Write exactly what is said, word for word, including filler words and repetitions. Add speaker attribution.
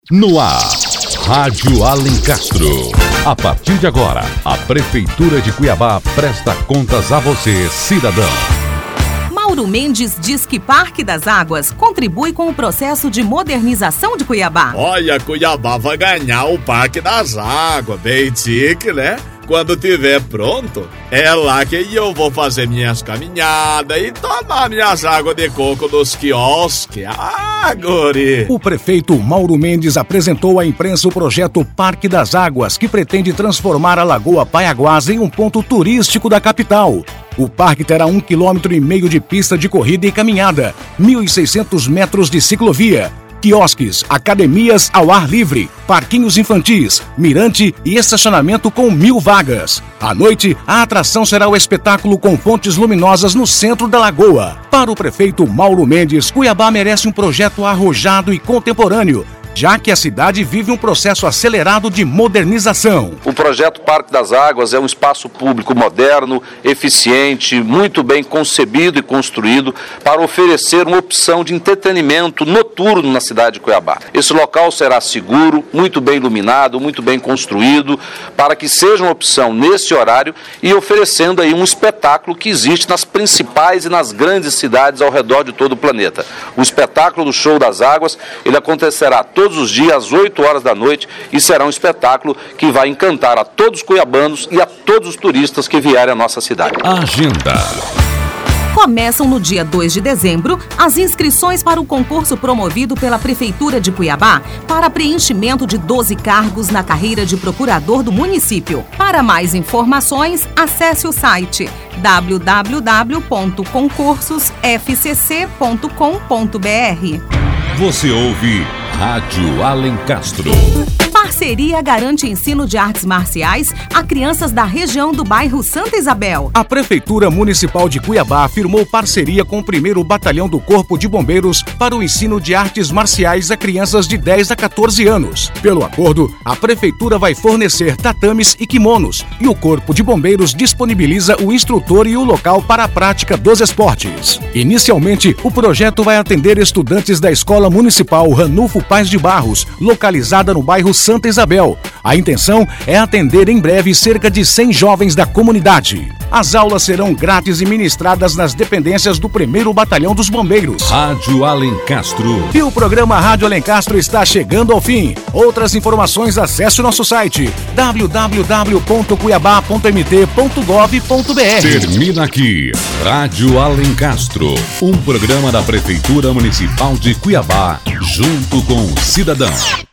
Speaker 1: No ar, Rádio Alencastro. A partir de agora, a Prefeitura de Cuiabá presta contas a você, cidadão.
Speaker 2: Mauro Mendes diz que Parque das Águas contribui com o processo de modernização de Cuiabá.
Speaker 3: Olha, Cuiabá vai ganhar o Parque das Águas, bem tique, né? Quando tiver pronto, é lá que eu vou fazer minhas caminhadas e tomar minhas águas de coco dos quiosques. Ah, guri!
Speaker 4: O prefeito Mauro Mendes apresentou à imprensa o projeto Parque das Águas, que pretende transformar a Lagoa Paiaguás em um ponto turístico da capital. O parque terá um quilômetro e meio de pista de corrida e caminhada, mil e seiscentos metros de ciclovia, quiosques, academias ao ar livre, parquinhos infantis, mirante e estacionamento com mil vagas. À noite, a atração será o espetáculo com fontes luminosas no centro da lagoa. Para o prefeito Mauro Mendes, Cuiabá merece um projeto arrojado e contemporâneo, já que a cidade vive um processo acelerado de modernização.
Speaker 5: O projeto Parque das Águas é um espaço público moderno, eficiente, muito bem concebido e construído para oferecer uma opção de entretenimento noturno na cidade de Cuiabá. Esse local será seguro, muito bem iluminado, muito bem construído, para que seja uma opção nesse horário e oferecendo aí um espetáculo que existe nas principais e nas grandes cidades ao redor de todo o planeta. O espetáculo do Show das Águas, ele acontecerá todo todos os dias às oito horas da noite e será um espetáculo que vai encantar a todos os cuiabanos e a todos os turistas que vierem à nossa cidade.
Speaker 1: Agenda.
Speaker 2: Começam no dia dois de dezembro as inscrições para o concurso promovido pela Prefeitura de Cuiabá para preenchimento de doze cargos na carreira de procurador do município. Para mais informações, acesse o site w w w ponto concursos f c c ponto com ponto b r.
Speaker 1: Você ouve Rádio Alencastro.
Speaker 2: Parceria garante ensino de artes marciais a crianças da região do bairro Santa Isabel.
Speaker 4: A Prefeitura Municipal de Cuiabá firmou parceria com o primeiro Batalhão do Corpo de Bombeiros para o ensino de artes marciais a crianças de dez a quatorze anos. Pelo acordo, a Prefeitura vai fornecer tatames e kimonos e o Corpo de Bombeiros disponibiliza o instrutor e o local para a prática dos esportes. Inicialmente, o projeto vai atender estudantes da Escola Municipal Ranulfo Paz de Barros, localizada no bairro Santa Isabel. A intenção é atender em breve cerca de cem jovens da comunidade. As aulas serão grátis e ministradas nas dependências do primeiro Batalhão dos Bombeiros.
Speaker 1: Rádio Alencastro.
Speaker 4: E o programa Rádio Alencastro está chegando ao fim. Outras informações, acesse o nosso site w w w ponto cuiabá ponto m t ponto gov ponto b r.
Speaker 1: Termina aqui Rádio Alencastro, um programa da Prefeitura Municipal de Cuiabá, junto com o cidadão.